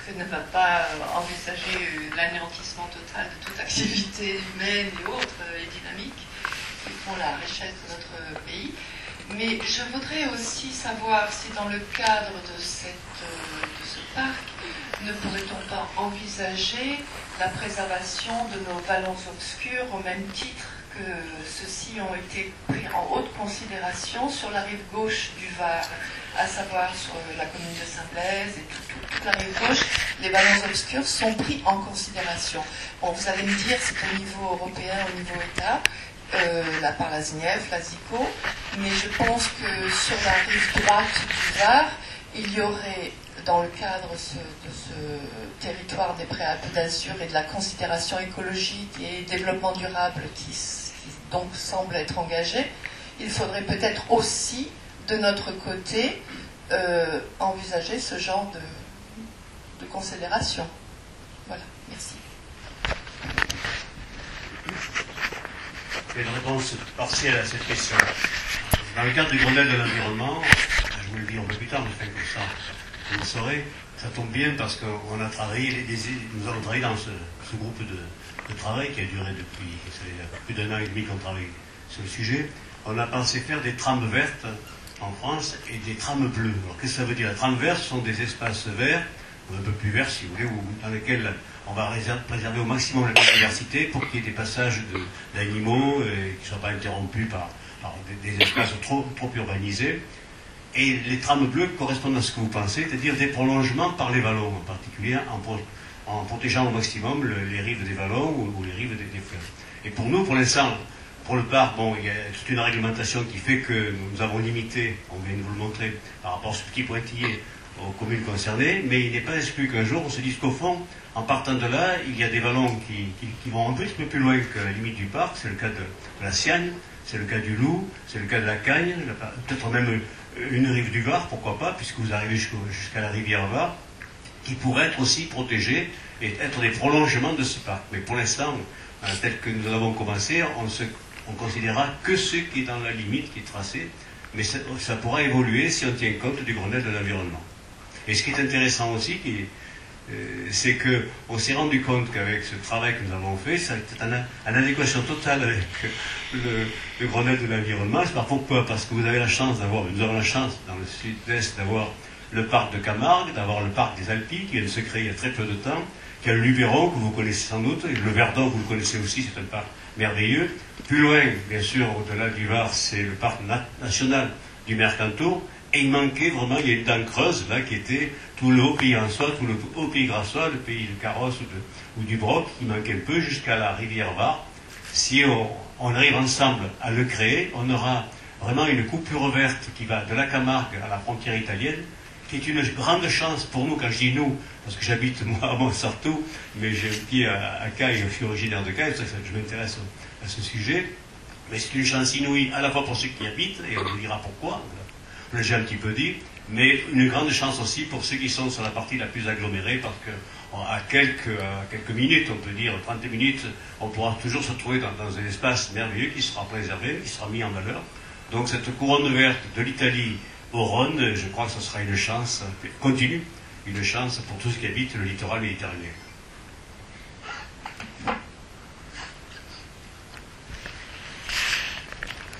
que ne va pas envisager l'anéantissement total de toute activité humaine et autres et dynamique qui font la richesse de notre pays. Mais je voudrais aussi savoir si dans le cadre de ce parc, ne pourrait-on pas envisager la préservation de nos vallons obscurs au même titre que ceux-ci ont été pris en haute considération sur la rive gauche du Var, à savoir sur la commune de Saint-Blaise et toute la rive gauche, les vallons obscurs sont pris en considération. Bon, vous allez me dire, c'est au niveau européen, au niveau État, par la ZNIEF, la ZICO, mais je pense que sur la rive droite du Var, il y aurait, dans le cadre de ce territoire des préalpes d'Azur et de la considération écologique et développement durable qui donc semble être engagé, il faudrait peut-être aussi, de notre côté, envisager ce genre de considération. Voilà, merci. Une réponse partielle à cette question. Dans le cadre du Grenelle de l'environnement, je vous le dis un peu plus tard, mais comme ça, vous le saurez, ça tombe bien parce qu'on a travaillé, nous avons travaillé dans ce groupe de travail qui a duré depuis plus d'1 an et demi qu'on travaille sur le sujet. On a pensé faire des trames vertes en France et des trames bleues. Alors qu'est-ce que ça veut dire? Les trames vertes sont des espaces verts, ou un peu plus verts si vous voulez, dans lesquels on va préserver au maximum la biodiversité pour qu'il y ait des passages d'animaux qui ne soient pas interrompus par des espaces trop urbanisés. Et les trames bleues correspondent à ce que vous pensez, c'est-à-dire des prolongements par les vallons, en particulier en protégeant au maximum les rives des vallons ou les rives des fleuves. Et pour nous, pour l'instant, pour le parc, bon, il y a toute une réglementation qui fait que nous avons limité, on vient de vous le montrer, par rapport à ce petit pointillé aux communes concernées, mais il n'est pas exclu qu'un jour on se dise qu'au fond, en partant de là, il y a des vallons qui vont un petit peu plus loin que la limite du parc. C'est le cas de la Siagne, c'est le cas du Loup, c'est le cas de la Cagne, peut-être même une rive du Var, pourquoi pas, puisque vous arrivez jusqu'à la rivière Var, qui pourrait être aussi protégée et être des prolongements de ce parc. Mais pour l'instant, tel que nous avons commencé, on considérera que ce qui est dans la limite qui est tracée, mais ça pourra évoluer si on tient compte du Grenelle de l'environnement. Et ce qui est intéressant aussi, c'est qu'on s'est rendu compte qu'avec ce travail que nous avons fait, ça était en adéquation totale avec le Grenelle de l'environnement. Je ne sais pas pourquoi, parce que nous avons la chance dans le sud-est d'avoir le parc de Camargue, d'avoir le parc des Alpilles qui vient de se créer il y a très peu de temps, qui a le Luberon que vous connaissez sans doute, et le Verdon vous le connaissez aussi, c'est un parc merveilleux. Plus loin, bien sûr, au-delà du Var, c'est le parc national du Mercantour. Et il manquait vraiment, il y a une dent creuse là qui était tout le Haut-Pays Rançois, tout le Haut-Pays Grassois, le pays de Carrosse ou du Broc, qui manquait un peu jusqu'à la rivière Var. Si on arrive ensemble à le créer, on aura vraiment une coupure verte qui va de la Camargue à la frontière italienne, qui est une grande chance pour nous, quand je dis nous, parce que j'habite moi à Montsartou, mais j'ai un pied à Caille, je suis originaire de Caille, je m'intéresse à ce sujet, mais c'est une chance inouïe à la fois pour ceux qui y habitent, et on vous dira pourquoi, on l'a déjà un petit peu dit, mais une grande chance aussi pour ceux qui sont sur la partie la plus agglomérée, parce qu'à quelques minutes, on peut dire 30 minutes, on pourra toujours se trouver dans un espace merveilleux qui sera préservé, qui sera mis en valeur. Donc cette couronne verte de l'Italie au Rhône, je crois que ce sera une chance continue, une chance pour tous ceux qui habitent le littoral méditerranéen.